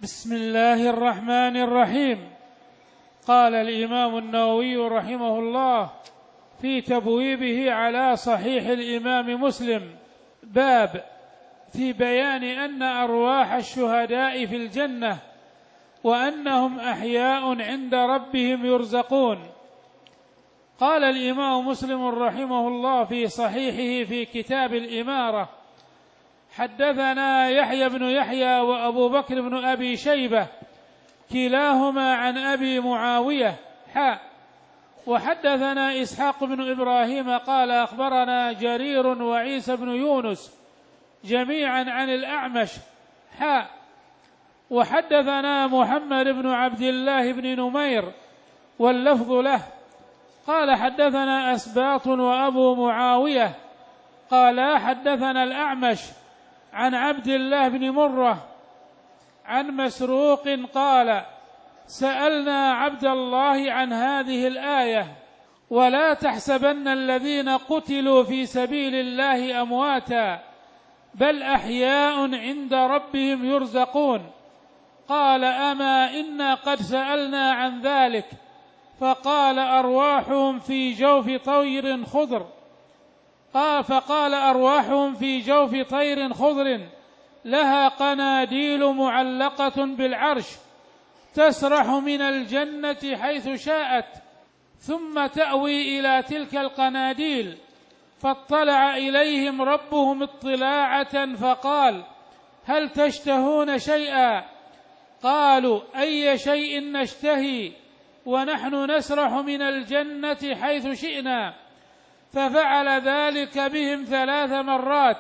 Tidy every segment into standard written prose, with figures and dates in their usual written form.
بسم الله الرحمن الرحيم. قال الإمام النووي رحمه الله في تبويبه على صحيح الإمام مسلم: باب في بيان أن أرواح الشهداء في الجنة وأنهم أحياء عند ربهم يرزقون. قال الإمام مسلم رحمه الله في صحيحه في كتاب الإمارة: حدثنا يحيى بن يحيى وأبو بكر بن أبي شيبة كلاهما عن أبي معاوية وحدثنا إسحاق بن إبراهيم قال أخبرنا جرير وعيسى بن يونس جميعا عن الأعمش وحدثنا محمد بن عبد الله بن نمير واللفظ له قال حدثنا أسباط وأبو معاوية قال حدثنا الأعمش عن عبد الله بن مرة عن مسروق قال: سألنا عبد الله عن هذه الآية: ولا تحسبن الذين قتلوا في سبيل الله أمواتا بل أحياء عند ربهم يرزقون. قال: أما إنا قد سألنا عن ذلك، فقال: أرواحهم في جوف طير خضر. فقال: أرواحهم في جوف طير خضر لها قناديل معلقة بالعرش تسرح من الجنة حيث شاءت ثم تأوي إلى تلك القناديل، فاطلع إليهم ربهم اطلاعة فقال: هل تشتهون شيئا؟ قالوا: أي شيء نشتهي ونحن نسرح من الجنة حيث شئنا. ففعل ذلك بهم 3 مرات،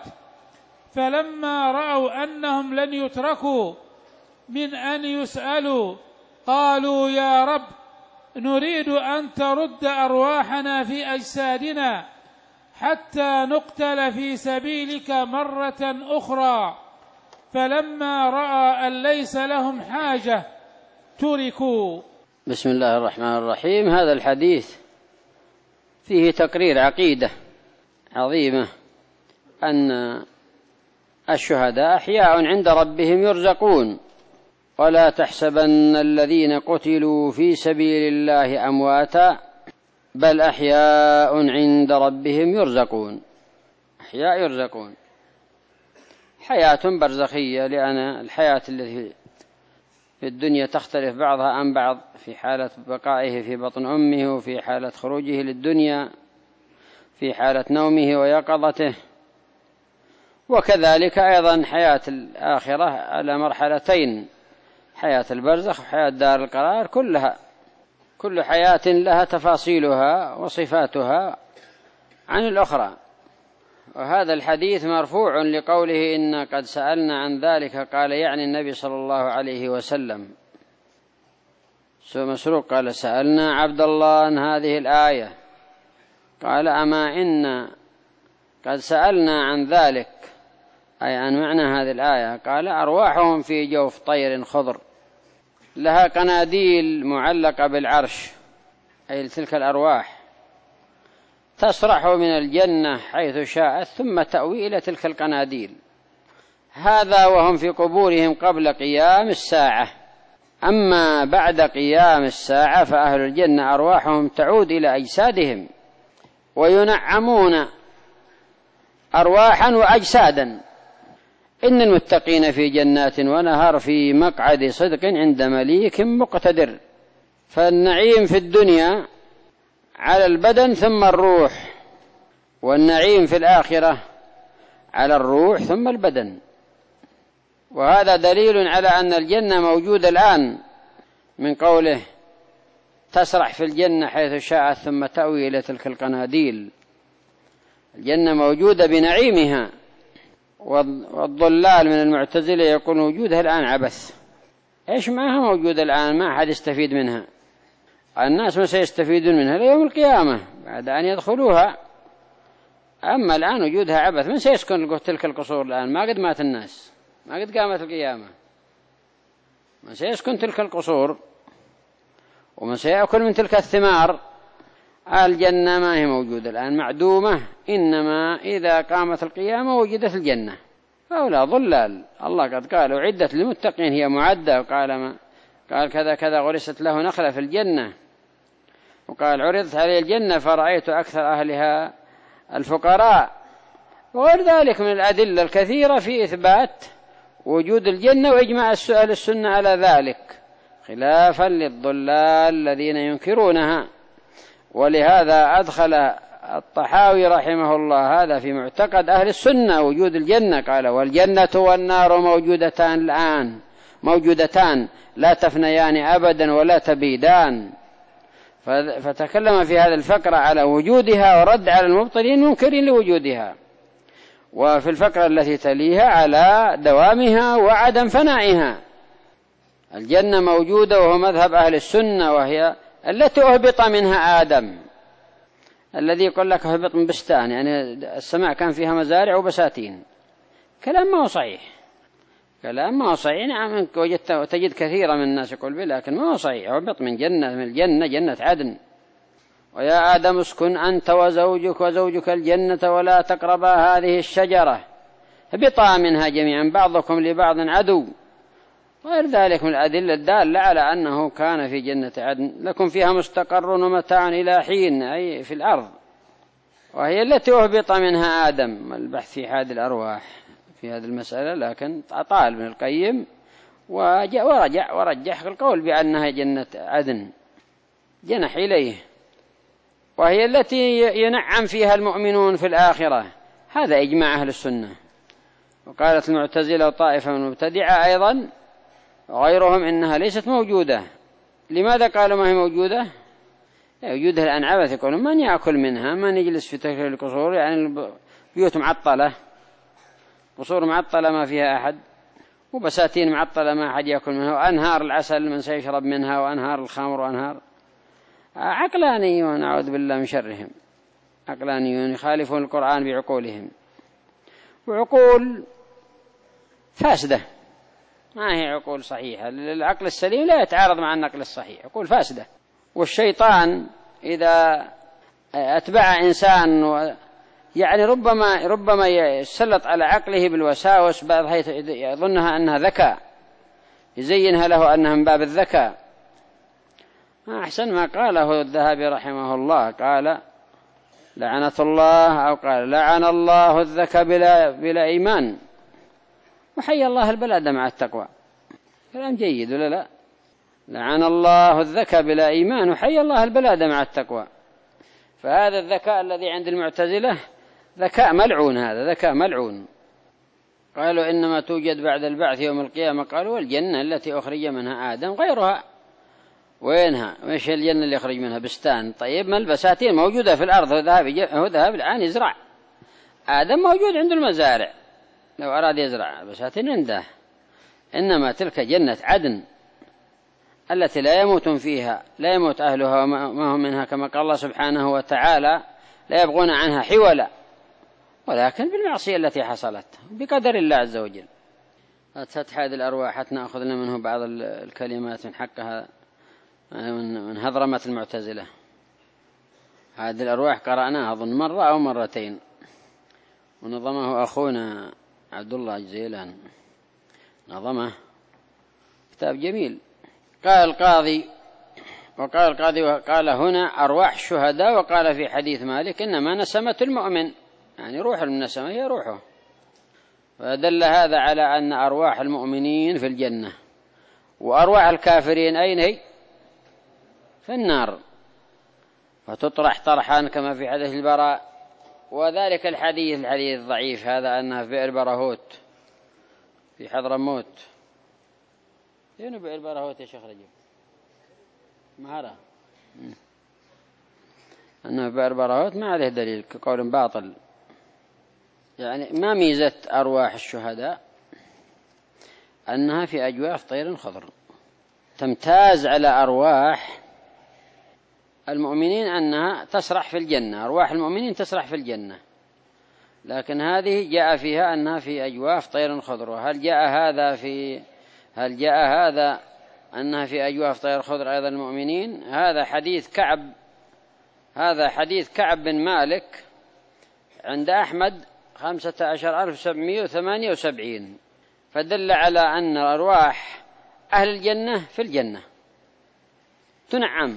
فلما رأوا أنهم لن يتركوا من أن يسألوا قالوا: يا رب، نريد أن ترد أرواحنا في أجسادنا حتى نقتل في سبيلك مرة أخرى. فلما رأى أن ليس لهم حاجة تركوا. بسم الله الرحمن الرحيم. هذا الحديث فيه تقرير عقيدة عظيمة أن الشهداء أحياء عند ربهم يرزقون، ولا تحسبن الذين قتلوا في سبيل الله أمواتا بل أحياء عند ربهم يرزقون. أحياء يرزقون، حياة برزخية، لأن الحياة التي في الدنيا تختلف بعضها عن بعض في حالة بقائه في بطن أمه، وفي حالة خروجه للدنيا، في حالة نومه ويقظته، وكذلك أيضا حياة الآخرة على مرحلتين: حياة البرزخ وحياة دار القرار. كل حياة لها تفاصيلها وصفاتها عن الأخرى. وهذا الحديث مرفوع لقوله: إن قد سألنا عن ذلك. قال يعني النبي صلى الله عليه وسلم. مسروق قال: سألنا عبد الله عن هذه الآية. قال: أما إن قد سألنا عن ذلك، أي عن معنى هذه الآية. قال: أرواحهم في جوف طير خضر لها قناديل معلقة بالعرش، أي تلك الأرواح تسرح من الجنة حيث شاءت ثم تأوي إلى تلك القناديل. هذا وهم في قبورهم قبل قيام الساعة. أما بعد قيام الساعة فأهل الجنة أرواحهم تعود إلى أجسادهم وينعمون أرواحا وأجسادا. إن المتقين في جنات ونهر في مقعد صدق عند مليك مقتدر. فالنعيم في الدنيا على البدن ثم الروح، والنعيم في الآخرة على الروح ثم البدن. وهذا دليل على أن الجنة موجودة الآن، من قوله: تسرح في الجنة حيث شاءت ثم تأوي إلى تلك القناديل. الجنة موجودة بنعيمها. والضلال من المعتزلة يقول وجودها الآن عبث. إيش معها موجودة الآن؟ ما أحد يستفيد منها. الناس ما سيستفيدون منها ليوم القيامة بعد أن يدخلوها. أما الآن وجودها عبث. من سيسكن تلك القصور الآن؟ ما قد مات الناس، ما قد قامت القيامة. من سيسكن تلك القصور؟ ومن سيأكل من تلك الثمار؟ الجنة ما هي موجودة الآن، معدومة. إنما إذا قامت القيامة وجدت الجنة. هؤلاء ضلال. الله قد قال أعدت للمتقين، هي معدة، وقال قال كذا كذا غرست له نخلة في الجنة، وقال عرضت عليه الجنة فرأيت أكثر أهلها الفقراء، وغير ذلك من الأدلة الكثيرة في إثبات وجود الجنة وإجماع أهل السنة على ذلك، خلافا للضلال الذين ينكرونها. ولهذا أدخل الطحاوي رحمه الله هذا في معتقد أهل السنة وجود الجنة، قال والجنة والنار موجودتان الآن، موجودتان لا تفنيان أبدا ولا تبيدان. فتكلم في هذا الفقرة على وجودها ورد على المبطلين المنكرين لوجودها، وفي الفقرة التي تليها على دوامها وعدم فنائها. الجنة موجودة وهو مذهب أهل السنة، وهي التي أهبط منها آدم، الذي يقول لك أهبط من بستان، يعني السماء كان فيها مزارع وبساتين. كلام ما هو صحيح، كلام ما هو صحيح. نعم تجد كثيرا من الناس يقول به، لكن ما هو صحيح. أهبط من جنة، من الجنة جنة عدن. ويا آدم اسكن أنت وزوجك الجنة ولا تقربا هذه الشجرة، اهبطا منها جميعا بعضكم لبعض عدو. وغير ذلك من الأدلة الدالة على أنه كان في جنة عدن لكم فيها مستقر ومتاع إلى حين، أي في الأرض، وهي التي أهبط منها آدم. البحث في حاد الأرواح في هذه المسألة، لكن أطال ابن القيم ورجح القول بأنها جنة عدن، جنح إليه، وهي التي ينعم فيها المؤمنون في الآخرة. هذا إجماع أهل السنة. وقالت المعتزلة وطائفة من المبتدعة أيضا وغيرهم إنها ليست موجودة. لماذا قالوا ما هي موجودة؟ وجودها الآن عبث، يقولون من يأكل منها، من يجلس في تلك القصور، يعني البيوت معطلة، قصور معطلة ما فيها أحد، وبساتين معطلة ما أحد يأكل منها، وأنهار العسل من سيشرب منها، وأنهار الخمر، وأنهار. عقلانيون أعوذ بالله من شرهم، عقلانيون يخالفون القرآن بعقولهم، وعقول فاسدة، ما هي عقول صحيحة. العقل السليم لا يتعارض مع النقل الصحيح، عقول فاسدة. والشيطان إذا أتبع إنسان يعني ربما يسلط على عقله بالوساوس بحيث يظنها أنها ذكاء، يزينها له أنها من باب الذكاء. أحسن ما قاله الذهبي رحمه الله، قال لعنة الله، أو قال لعن الله الذكاء بلا إيمان، وحي الله البلاد مع التقوى. كلام جيد ولا لا؟ لعن الله الذكاء بلا إيمان، وحي الله البلاد مع التقوى. فهذا الذكاء الذي عند المعتزلة ذكاء ملعون، هذا ذكاء ملعون. قالوا إنما توجد بعد البعث يوم القيامة، قالوا والجنة التي أخرج منها آدم غيرها. وينها؟ وإيش الجنة اللي أخرج منها؟ بستان. طيب ما البساتين موجودة في الأرض، هو ذهب الآن يزرع. آدم موجود عنده المزارع، لو أراد يزرع بساتين عنده. إنما تلك جنة عدن التي لا يموتون فيها، لا يموت أهلها وما هم منها، كما قال الله سبحانه وتعالى لا يبغون عنها حولا، ولكن بالمعصية التي حصلت بقدر الله عز وجل. فتح هذه الأرواح حتى نأخذ لنا منه بعض الكلمات من حقها، من هضرمة المعتزلة. هذه الأرواح قرأناها أظن مرة أو مرتين، ونظمه أخونا عبد الله الجزيلان، نظمه كتاب جميل. قال القاضي وقال هنا أرواح الشهداء، وقال في حديث مالك إنما نسمة المؤمن، يعني روح النسمة هي روحه. فدل هذا على أن أرواح المؤمنين في الجنة، وأرواح الكافرين أين هي؟ في النار، فتطرح طرحا كما في حديث البراء. وذلك الحديث الضعيف هذا أنها في بئر براهوت في حضرموت. فين بئر براهوت يا شيخ رجب؟ مهرة أنه في بئر براهوت ما عليه دليل، كقول باطل. يعني ما ميزة أرواح الشهداء؟ أنها في أجواف طير خضر، تمتاز على أرواح المؤمنين أنها تسرح في الجنة. أرواح المؤمنين تسرح في الجنة، لكن هذه جاء فيها أنها في أجواف طير خضر. وهل جاء هذا أنها في أجواف طير خضر أيضا المؤمنين؟ هذا حديث كعب بن مالك عند أحمد 15,778 فدل على أن أرواح أهل الجنة في الجنة تنعم،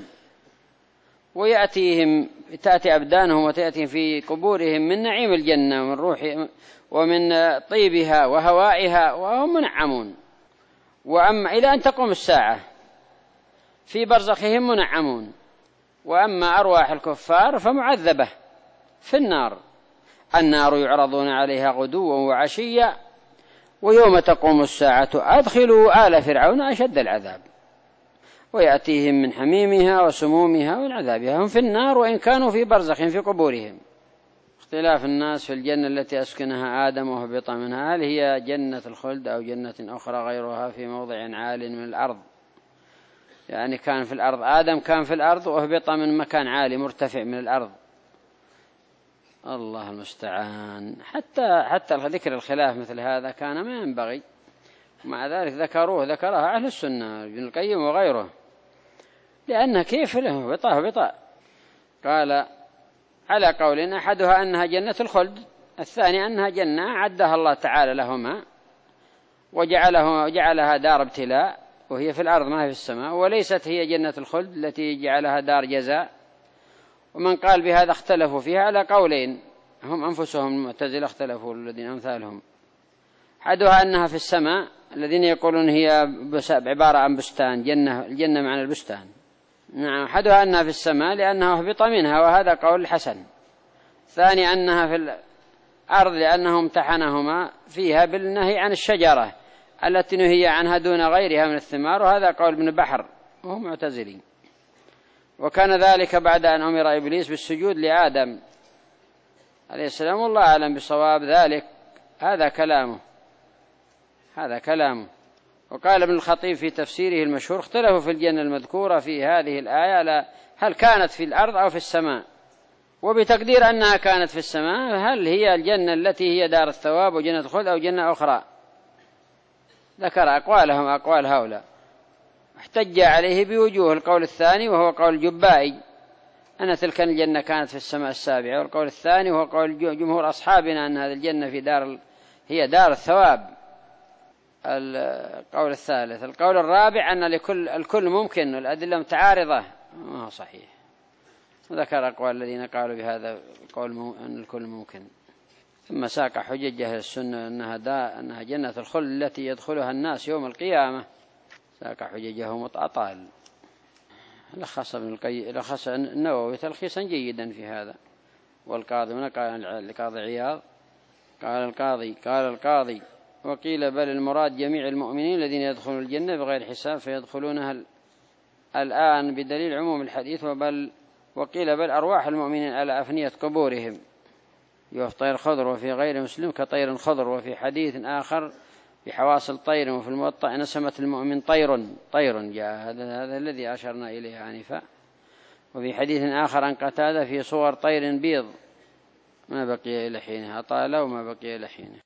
تأتي أبدانهم وتأتي في قبورهم من نعيم الجنة ومن روح ومن طيبها وهوائها وهم منعمون. وأما إلى أن تقوم الساعة في برزخهم منعمون. وأما أرواح الكفار فمعذبة في النار. النار يعرضون عليها غدوا وعشيا ويوم تقوم الساعة أدخلوا آل فرعون أشد العذاب ويأتيهم من حميمها وسمومها ومن عذابها. هم في النار وإن كانوا في برزخ في قبورهم. اختلاف الناس في الجنة التي أسكنها آدم وهبط منها، هل هي جنة الخلد أو جنة أخرى غيرها في موضع عال من الأرض؟ يعني كان في الأرض، آدم كان في الأرض وهبط من مكان عالي مرتفع من الأرض. الله المستعان. حتى ذكر الخلاف مثل هذا كان ما ينبغي، مع ذلك ذكرها أهل السنة ابن القيم وغيره، لأنها كيف له هبطاء. قال على قول أحدها أنها جنة الخلد، الثاني أنها جنة عدها الله تعالى لهما وجعلها دار ابتلاء وهي في الأرض ما هي في السماء، وليست هي جنة الخلد التي جعلها دار جزاء. ومن قال بهذا اختلفوا فيها على قولين، هم أنفسهم المعتزلة اختلفوا الذين أمثالهم. أحدها أنها في السماء، الذين يقولون هي عبارة عن بستان، الجنة معنى البستان. نعم. أحدها أنها في السماء لأنها هبط منها وهذا قول حسن. ثاني أنها في الأرض لأنهم امتحنهما فيها بالنهي عن الشجرة التي نهي عنها دون غيرها من الثمار، وهذا قول ابن بحر وهم معتزلين. وكان ذلك بعد أن أمر إبليس بالسجود لآدم عليه السلام، والله أعلم بصواب ذلك. هذا كلامه. وقال ابن الخطيب في تفسيره المشهور اختلفوا في الجنة المذكورة في هذه الآية هل كانت في الأرض أو في السماء، وبتقدير أنها كانت في السماء هل هي الجنة التي هي دار الثواب وجنة الخلد أو جنة أخرى. ذكر أقوال هؤلاء، احتج عليه بوجوه. القول الثاني وهو قول الجبائي أن تلك الجنة كانت في السماء السابعة، والقول الثاني وهو قول جمهور أصحابنا أن هذه الجنة هي دار الثواب. القول الثالث. القول الرابع أن الكل ممكن والأدلة متعارضة، ما هو صحيح. ذكر أقوال الذين قالوا بهذا القول أن الكل ممكن. ثم ساق حجج أهل السنة أنها جنة الخلد التي يدخلها الناس يوم القيامة، ساق حججه متأطال. لخص النووي تلخيصا جيدا في هذا. والقاضي هنا قال القاضي عياض قال القاضي وقيل بل المراد جميع المؤمنين الذين يدخلون الجنة بغير حساب فيدخلونها الآن بدليل عموم الحديث. وقيل بل أرواح المؤمنين على أفنية قبورهم يوفى طير خضر، وفي غير مسلم كطير خضر، وفي حديث آخر بحواصل طير، وفي الموطأ نسمة المؤمن طير جاء هذا الذي أشرنا إليه آنفا. وفي حديث آخر عن قتادة في صور طير بيض ما بقي إلى حينه، أطال وما بقي إلى حينه.